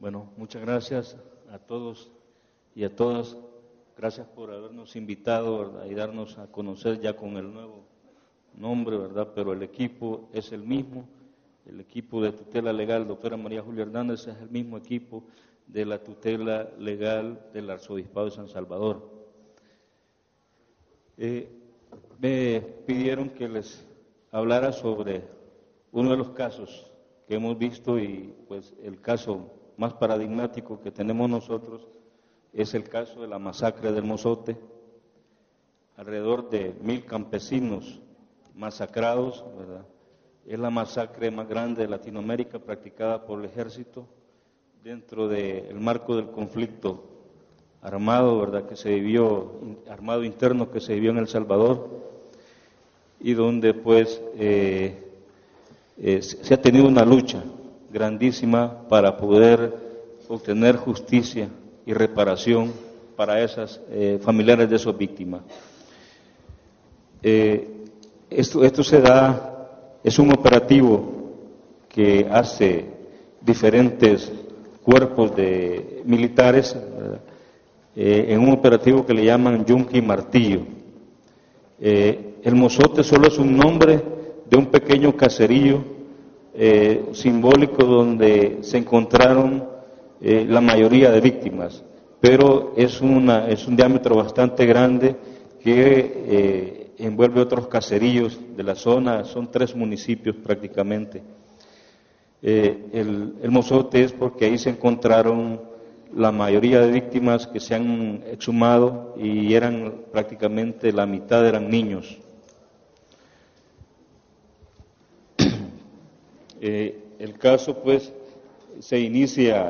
Bueno, muchas gracias a todos y a todas. Gracias por habernos invitado, ¿verdad?, y darnos a conocer ya con el nuevo nombre, ¿verdad? Pero el equipo es el mismo. El equipo de tutela legal, doctora María Julia Hernández, es el mismo equipo de la tutela legal del Arzobispado de San Salvador. Me pidieron que les hablara sobre uno de los casos que hemos visto y pues el caso más paradigmático que tenemos nosotros es el caso de la masacre del Mozote. Alrededor de 1,000 campesinos masacrados, ¿verdad? Es la masacre más grande de Latinoamérica practicada por el ejército dentro del marco del conflicto armado, ¿verdad?, que se vivió, armado interno que se vivió en El Salvador, y donde pues se ha tenido una lucha grandísima para poder obtener justicia y reparación para esas familiares de esas víctimas. Esto se da, es un operativo que hace diferentes cuerpos de militares, en un operativo que le llaman Yunque y Martillo. El Mozote solo es un nombre de un pequeño caserío simbólico donde se encontraron la mayoría de víctimas, pero es un diámetro bastante grande que envuelve otros caseríos de la zona. Son 3 municipios prácticamente. El Mozote es porque ahí se encontraron la mayoría de víctimas que se han exhumado y eran prácticamente la mitad eran niños. El caso pues se inicia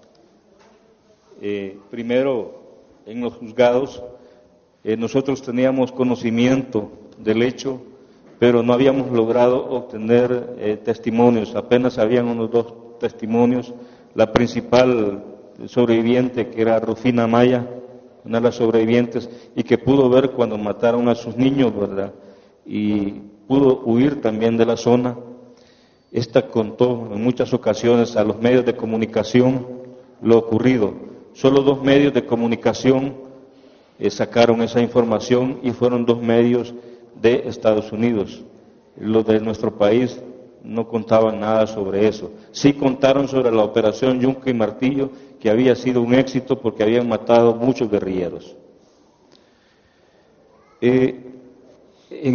primero en los juzgados. Nosotros teníamos conocimiento del hecho, pero no habíamos logrado obtener testimonios. Apenas habían unos 2 testimonios. La principal sobreviviente, que era Rufina Maya, una de las sobrevivientes, y que pudo ver cuando mataron a sus niños, ¿verdad?, y pudo huir también de la zona. Esta contó en muchas ocasiones a los medios de comunicación lo ocurrido. Solo 2 medios de comunicación sacaron esa información, y fueron 2 medios de Estados Unidos. Los de nuestro país no contaban nada sobre eso. Sí contaron sobre la operación Yunque y Martillo, que había sido un éxito porque habían matado muchos guerrilleros. En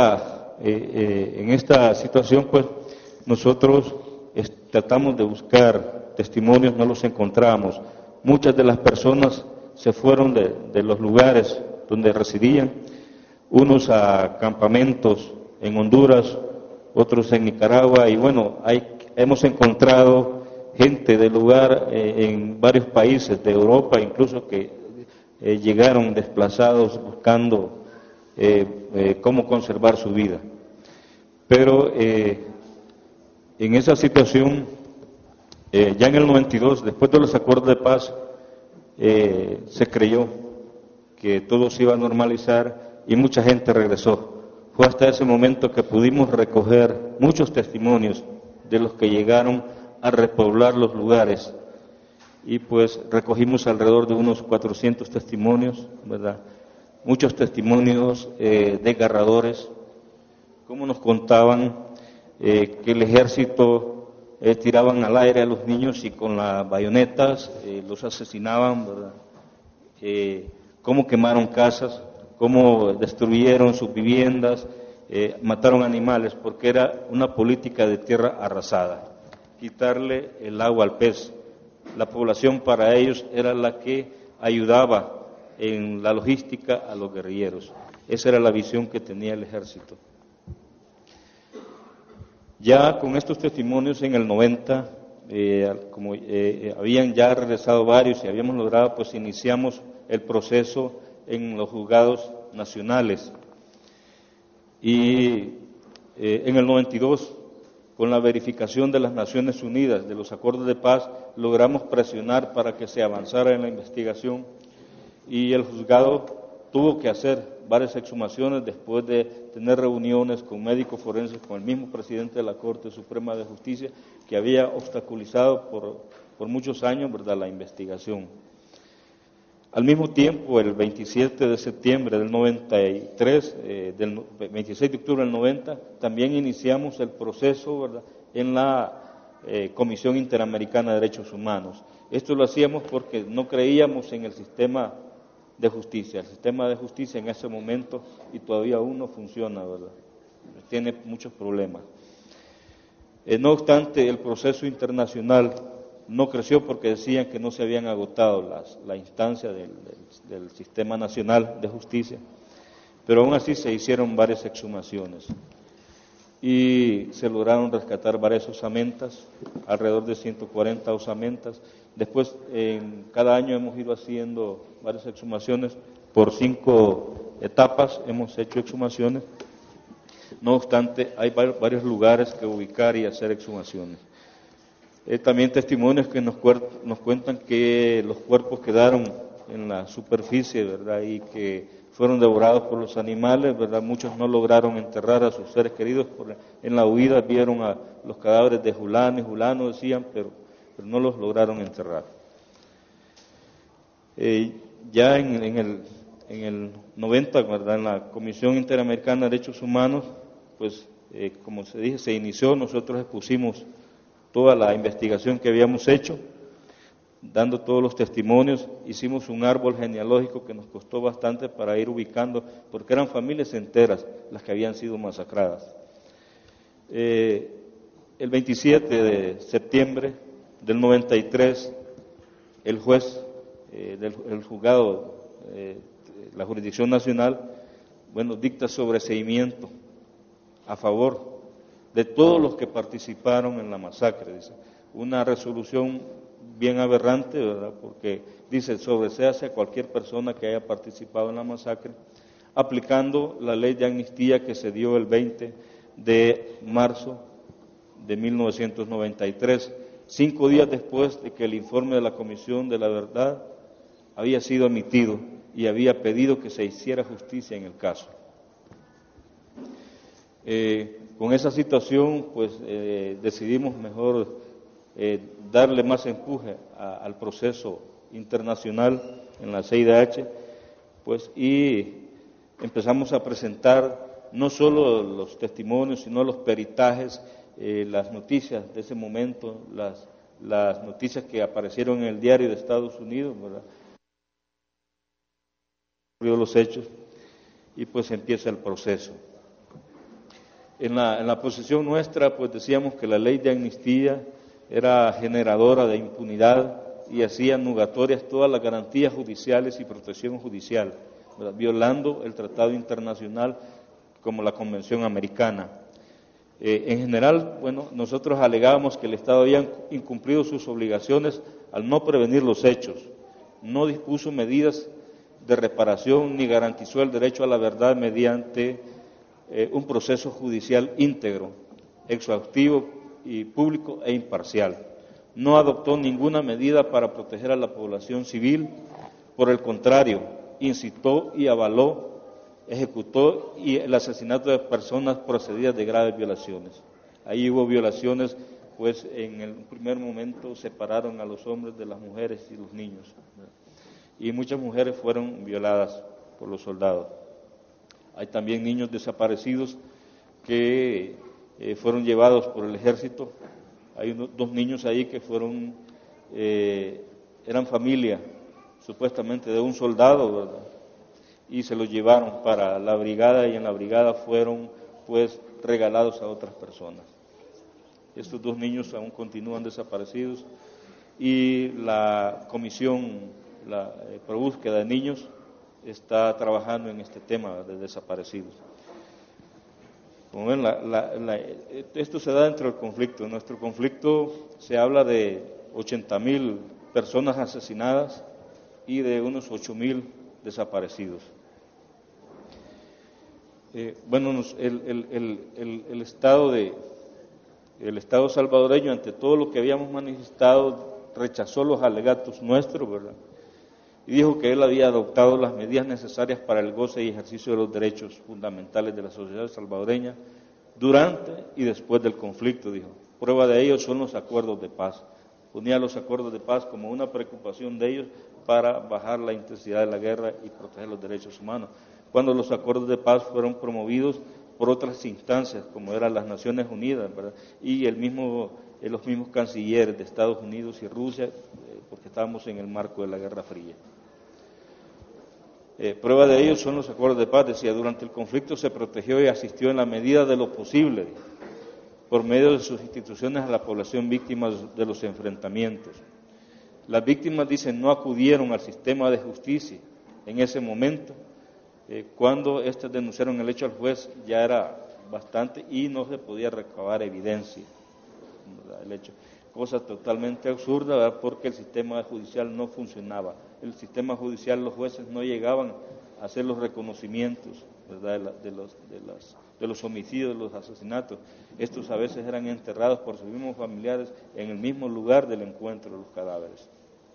esta situación, pues, nosotros tratamos de buscar testimonios, no los encontramos. Muchas de las personas se fueron de los lugares donde residían, unos a campamentos en Honduras, otros en Nicaragua, y bueno, hemos encontrado gente del lugar en varios países de Europa, incluso que llegaron desplazados buscando cómo conservar su vida. Pero en esa situación, ya en el 92, después de los acuerdos de paz, se creyó que todo se iba a normalizar y mucha gente regresó. Fue hasta ese momento que pudimos recoger muchos testimonios de los que llegaron a repoblar los lugares, y pues recogimos alrededor de unos 400 testimonios, ¿verdad? Muchos testimonios desgarradores, como nos contaban que el ejército tiraban al aire a los niños y con las bayonetas los asesinaban, ¿verdad? Cómo quemaron casas, cómo destruyeron sus viviendas, mataron animales, porque era una política de tierra arrasada, quitarle el agua al pez. La población para ellos era la que ayudaba en la logística a los guerrilleros. Esa era la visión que tenía el ejército. Ya con estos testimonios en el 90, como habían ya regresado varios y habíamos logrado, pues iniciamos el proceso en los juzgados nacionales. Y en el 92, con la verificación de las Naciones Unidas, de los acuerdos de paz, logramos presionar para que se avanzara en la investigación, y el juzgado tuvo que hacer varias exhumaciones después de tener reuniones con médicos forenses, con el mismo presidente de la Corte Suprema de Justicia, que había obstaculizado por por muchos años, ¿verdad?, la investigación. Al mismo tiempo, el 27 de septiembre del 93, del 26 de octubre del 90, también iniciamos el proceso, ¿verdad?, en la Comisión Interamericana de Derechos Humanos. Esto lo hacíamos porque no creíamos en el sistema de justicia. El sistema de justicia en ese momento, y todavía aún no funciona, ¿verdad?, tiene muchos problemas. No obstante, el proceso internacional no creció porque decían que no se habían agotado la instancia del Sistema Nacional de Justicia, pero aún así se hicieron varias exhumaciones y se lograron rescatar varias osamentas, alrededor de 140 osamentas. Después, en cada año hemos ido haciendo varias exhumaciones, por 5 etapas hemos hecho exhumaciones. No obstante, hay varios lugares que ubicar y hacer exhumaciones. También testimonios que nos cuentan que los cuerpos quedaron en la superficie, ¿verdad?, y que fueron devorados por los animales, ¿verdad? Muchos no lograron enterrar a sus seres queridos, en la huida vieron a los cadáveres de Julano y Julano, decían, pero no los lograron enterrar. Ya en el 90, ¿verdad?, en la Comisión Interamericana de Derechos Humanos, pues como se dice, se inició, nosotros expusimos toda la investigación que habíamos hecho, dando todos los testimonios, hicimos un árbol genealógico que nos costó bastante para ir ubicando, porque eran familias enteras las que habían sido masacradas. El 27 de septiembre del 93, el juez del juzgado, la jurisdicción nacional, dicta sobreseimiento a favor de todos los que participaron en la masacre, dice. Una resolución bien aberrante, ¿verdad?, porque dice, sobreséase a cualquier persona que haya participado en la masacre, aplicando la ley de amnistía que se dio el 20 de marzo de 1993, 5 días después de que el informe de la Comisión de la Verdad había sido emitido y había pedido que se hiciera justicia en el caso. Con esa situación, pues decidimos mejor darle más empuje al proceso internacional en la CIDH, pues, y empezamos a presentar no solo los testimonios, sino los peritajes, las noticias de ese momento, las noticias que aparecieron en el diario de Estados Unidos, ¿verdad?, los hechos, y pues empieza el proceso. En la posición nuestra, pues decíamos que la ley de amnistía era generadora de impunidad y hacía nugatorias todas las garantías judiciales y protección judicial, ¿verdad?, violando el tratado internacional como la Convención Americana. En general, nosotros alegábamos que el Estado había incumplido sus obligaciones al no prevenir los hechos, no dispuso medidas de reparación ni garantizó el derecho a la verdad mediante un proceso judicial íntegro, exhaustivo y público e imparcial. No adoptó ninguna medida para proteger a la población civil, por el contrario, incitó y avaló, ejecutó el asesinato de personas procedidas de graves violaciones. Ahí hubo violaciones, pues en el primer momento separaron a los hombres de las mujeres y los niños, ¿verdad?, y muchas mujeres fueron violadas por los soldados. Hay también niños desaparecidos que fueron llevados por el ejército. Hay 2 niños ahí que eran familia, supuestamente, de un soldado, ¿verdad?, y se los llevaron para la brigada, y en la brigada fueron, pues, regalados a otras personas. Estos 2 niños aún continúan desaparecidos, y la comisión pro búsqueda de niños está trabajando en este tema de desaparecidos. Como ven, esto se da dentro del conflicto. En nuestro conflicto se habla de 80,000 personas asesinadas y de unos 8,000 desaparecidos. El Estado salvadoreño, ante todo lo que habíamos manifestado, rechazó los alegatos nuestros, ¿verdad?, y dijo que él había adoptado las medidas necesarias para el goce y ejercicio de los derechos fundamentales de la sociedad salvadoreña durante y después del conflicto, dijo. Prueba de ello son los acuerdos de paz. ponía los acuerdos de paz como una preocupación de ellos para bajar la intensidad de la guerra y proteger los derechos humanos. Cuando los acuerdos de paz fueron promovidos por otras instancias, como eran las Naciones Unidas, ¿verdad? Y los mismos cancilleres de Estados Unidos y Rusia, porque estábamos en el marco de la Guerra Fría. Prueba de ello son los acuerdos de paz. Decía, durante el conflicto se protegió y asistió en la medida de lo posible, por medio de sus instituciones, a la población víctima de los enfrentamientos. Las víctimas, dicen, no acudieron al sistema de justicia en ese momento. Cuando éstas denunciaron el hecho al juez ya era bastante y no se podía recabar evidencia, ¿verdad? El hecho, cosa totalmente absurda, ¿verdad? Porque el sistema judicial no funcionaba. El sistema judicial, los jueces no llegaban a hacer los reconocimientos, ¿verdad? de los homicidios, de los asesinatos. Estos a veces eran enterrados por sus mismos familiares en el mismo lugar del encuentro de los cadáveres,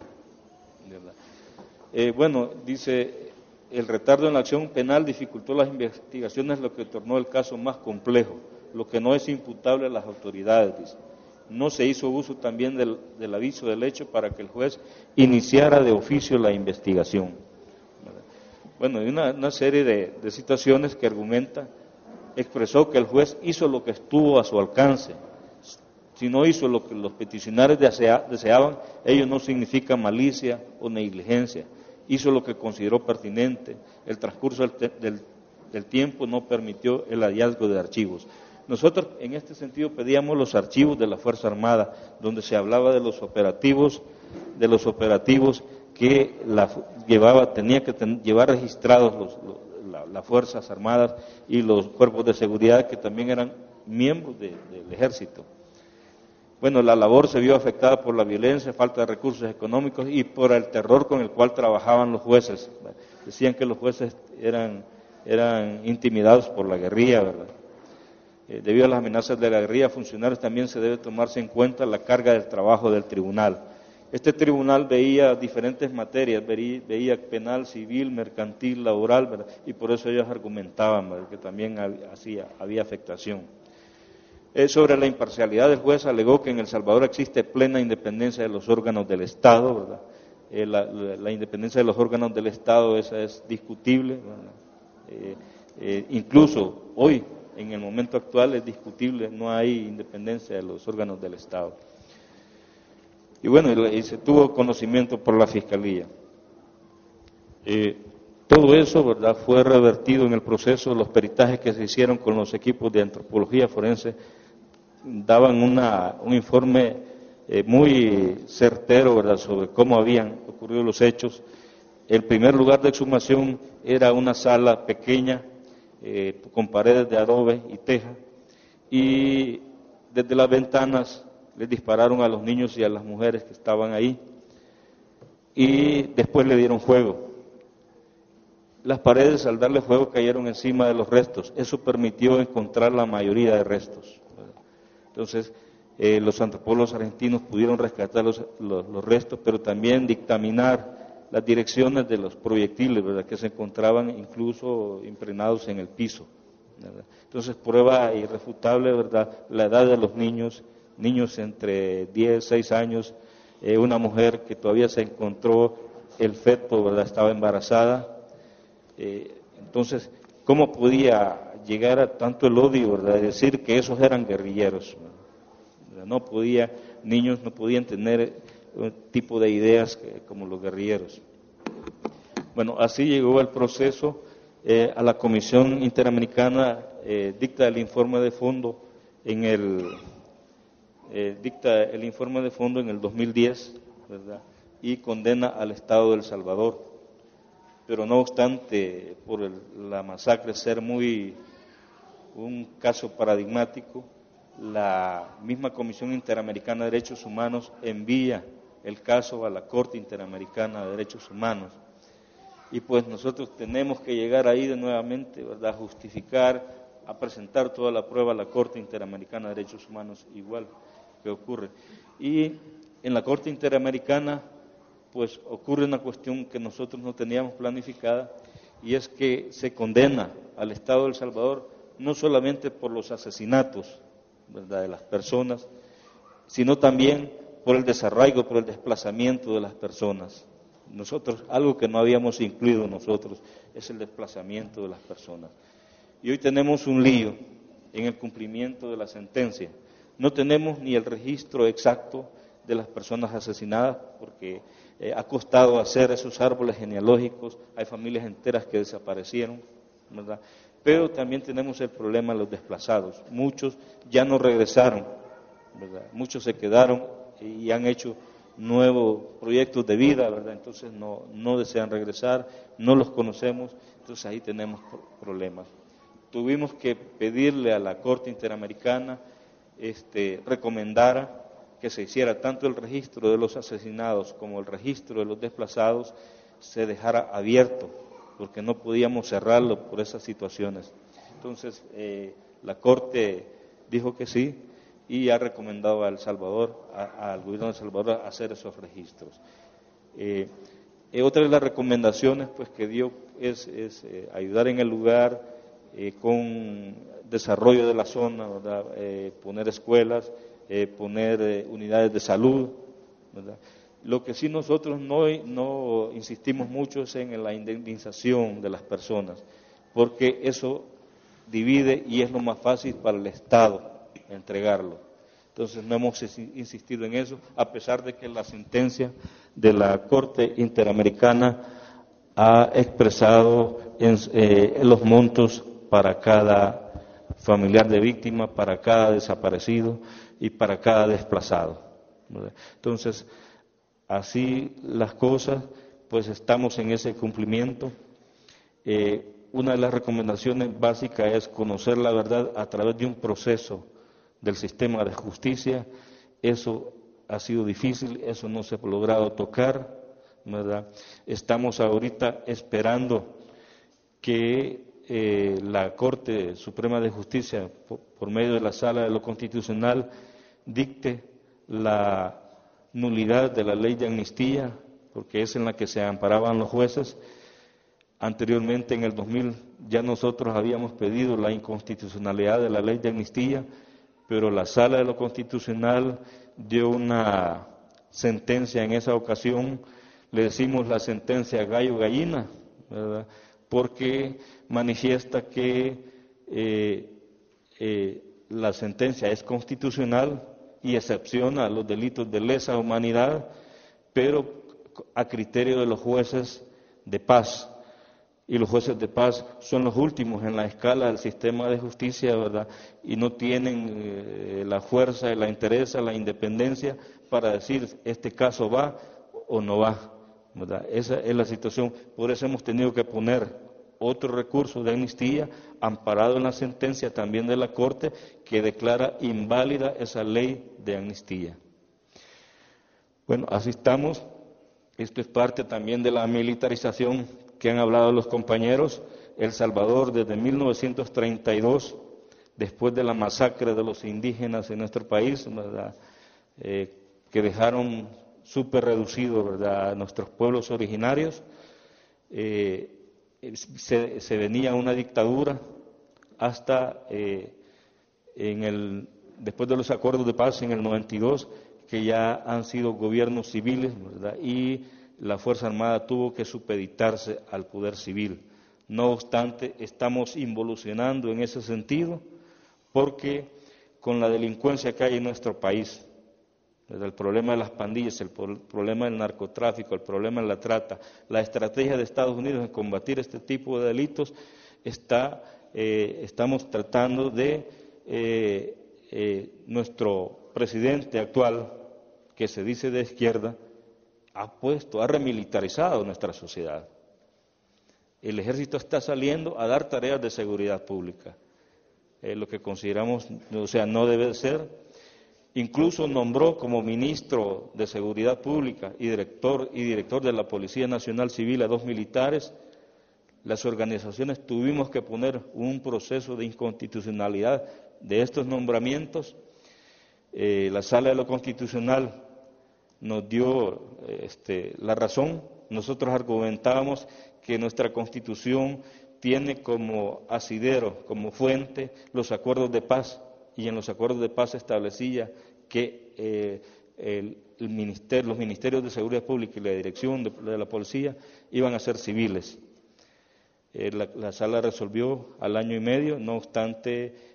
¿verdad? Bueno, dice, el retardo en la acción penal dificultó las investigaciones, lo que tornó el caso más complejo, lo que no es imputable a las autoridades, dice. No se hizo uso también del aviso del hecho para que el juez iniciara de oficio la investigación. Bueno, hay una serie de situaciones que expresó que el juez hizo lo que estuvo a su alcance. Si no hizo lo que los peticionarios deseaban, ello no significa malicia o negligencia. Hizo lo que consideró pertinente. El transcurso del tiempo no permitió el hallazgo de archivos. Nosotros en este sentido pedíamos los archivos de la Fuerza Armada, donde se hablaba de los operativos que tenía que llevar registrados las Fuerzas Armadas y los cuerpos de seguridad que también eran miembros del ejército. Bueno, la labor se vio afectada por la violencia, falta de recursos económicos y por el terror con el cual trabajaban los jueces. Decían que los jueces eran intimidados por la guerrilla, ¿verdad? Debido a las amenazas de la guerrilla, funcionarios, también se debe tomarse en cuenta la carga del trabajo del tribunal. Este tribunal veía diferentes materias, veía penal, civil, mercantil, laboral, ¿verdad? Y por eso ellos argumentaban, ¿verdad?, que también había afectación. Sobre la imparcialidad del juez, alegó que en El Salvador existe plena independencia de los órganos del Estado, ¿verdad? La independencia de los órganos del Estado, esa es discutible, ¿verdad? Incluso hoy, en el momento actual, es discutible, no hay independencia de los órganos del Estado. Y bueno, y se tuvo conocimiento por la Fiscalía. Todo eso, ¿verdad?, fue revertido en el proceso. Los peritajes que se hicieron con los equipos de antropología forense daban un informe muy certero, ¿verdad?, sobre cómo habían ocurrido los hechos. El primer lugar de exhumación era una sala pequeña, con paredes de adobe y teja, y desde las ventanas les dispararon a los niños y a las mujeres que estaban ahí, y después le dieron fuego. Las paredes, al darle fuego, cayeron encima de los restos. Eso permitió encontrar la mayoría de restos. Entonces, los antropólogos argentinos pudieron rescatar los restos, pero también dictaminar las direcciones de los proyectiles, ¿verdad?, que se encontraban incluso impregnados en el piso, ¿verdad? Entonces, prueba irrefutable, ¿verdad?, la edad de los niños entre 10, 6 años, una mujer que todavía se encontró el feto, ¿verdad?, estaba embarazada. Entonces, ¿cómo podía llegar a tanto el odio, ¿verdad?, de decir que esos eran guerrilleros, ¿verdad? Niños no podían tener un tipo de ideas como los guerrilleros. Bueno, así llegó el proceso a la Comisión Interamericana, dicta el informe de fondo en el 2010, ¿verdad?, y condena al Estado de El Salvador. Pero no obstante, por la masacre ser un caso paradigmático, la misma Comisión Interamericana de Derechos Humanos envía el caso a la Corte Interamericana de Derechos Humanos. Y pues nosotros tenemos que llegar ahí de nuevamente, ¿verdad?, a justificar, a presentar toda la prueba a la Corte Interamericana de Derechos Humanos, igual que ocurre. Y en la Corte Interamericana, pues ocurre una cuestión que nosotros no teníamos planificada, y es que se condena al Estado de El Salvador no solamente por los asesinatos, ¿verdad?, de las personas, sino también por el desarraigo, por el desplazamiento de las personas. Nosotros, algo que no habíamos incluido nosotros, es el desplazamiento de las personas. Y hoy tenemos un lío en el cumplimiento de la sentencia. No tenemos ni el registro exacto de las personas asesinadas, porque ha costado hacer esos árboles genealógicos, hay familias enteras que desaparecieron, ¿verdad? Pero también tenemos el problema de los desplazados. Muchos ya no regresaron, ¿verdad? Muchos se quedaron y han hecho nuevos proyectos de vida, ¿verdad? Entonces no desean regresar, no los conocemos, entonces ahí tenemos problemas. Tuvimos que pedirle a la Corte Interamericana recomendara que se hiciera tanto el registro de los asesinados como el registro de los desplazados, se dejara abierto, porque no podíamos cerrarlo por esas situaciones. Entonces, la Corte dijo que sí y ha recomendado a El Salvador, al gobierno de El Salvador, hacer esos registros. Otra de las recomendaciones pues, que dio es ayudar en el lugar con desarrollo de la zona, ¿verdad? Poner escuelas, poner unidades de salud, ¿verdad? Lo que sí nosotros no insistimos mucho es en la indemnización de las personas, porque eso divide y es lo más fácil para el Estado entregarlo. Entonces no hemos insistido en eso, a pesar de que la sentencia de la Corte Interamericana ha expresado los montos para cada familiar de víctima, para cada desaparecido y para cada desplazado, ¿verdad? Entonces, así las cosas, pues estamos en ese cumplimiento. Una de las recomendaciones básicas es conocer la verdad a través de un proceso del sistema de justicia. Eso ha sido difícil, eso no se ha logrado tocar, ¿verdad? Estamos ahorita esperando que la Corte Suprema de Justicia, por medio de la Sala de lo Constitucional, dicte la nulidad de la ley de amnistía, porque es en la que se amparaban los jueces. Anteriormente, en el 2000, ya nosotros habíamos pedido la inconstitucionalidad de la ley de amnistía, pero la Sala de lo Constitucional dio una sentencia en esa ocasión, le decimos la sentencia gallo-gallina, ¿verdad? Porque manifiesta que la sentencia es constitucional y excepciona los delitos de lesa humanidad, pero a criterio de los jueces de paz. Y los jueces de paz son los últimos en la escala del sistema de justicia, ¿verdad? Y no tienen la fuerza, la interés, la independencia para decir este caso va o no va, ¿verdad? Esa es la situación. Por eso hemos tenido que poner otro recurso de amnistía amparado en la sentencia también de la Corte que declara inválida esa ley de amnistía. Bueno, así estamos. Esto es parte también de la militarización que han hablado los compañeros. El Salvador desde 1932, después de la masacre de los indígenas en nuestro país, ¿verdad? Que dejaron súper reducidos, ¿verdad?, a nuestros pueblos originarios, se venía una dictadura hasta después de los acuerdos de paz en el 92, que ya han sido gobiernos civiles, ¿verdad? Y la Fuerza Armada tuvo que supeditarse al poder civil. No obstante, estamos involucionando en ese sentido, porque con la delincuencia que hay en nuestro país, ¿verdad?, el problema de las pandillas, el problema del narcotráfico, el problema de la trata, la estrategia de Estados Unidos en combatir este tipo de delitos, estamos tratando de nuestro presidente actual, que se dice de izquierda, ha remilitarizado nuestra sociedad. El ejército está saliendo a dar tareas de seguridad pública, lo que consideramos, no debe ser. Incluso nombró como ministro de Seguridad Pública y director de la Policía Nacional Civil a 2 militares. Las organizaciones tuvimos que poner un proceso de inconstitucionalidad de estos nombramientos. La Sala de lo Constitucional nos dio la razón. Nosotros argumentábamos que nuestra Constitución tiene como asidero, como fuente, los acuerdos de paz, y en los acuerdos de paz se establecía que los ministerios de Seguridad Pública y la dirección de la policía iban a ser civiles. La sala resolvió al año y medio, no obstante,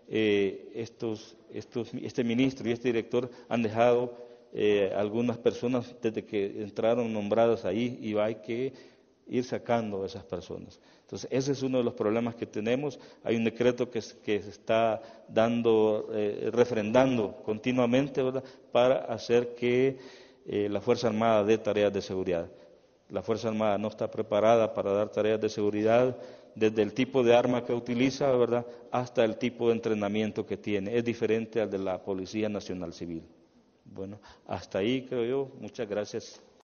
este ministro y este director han dejado algunas personas desde que entraron nombradas ahí y hay que ir sacando a esas personas. Entonces, ese es uno de los problemas que tenemos. Hay un decreto que se está refrendando continuamente, ¿verdad?, para hacer que la Fuerza Armada dé tareas de seguridad. La Fuerza Armada no está preparada para dar tareas de seguridad, desde el tipo de arma que utiliza, ¿verdad?, hasta el tipo de entrenamiento que tiene. Es diferente al de la Policía Nacional Civil. Bueno, hasta ahí creo yo. Muchas gracias.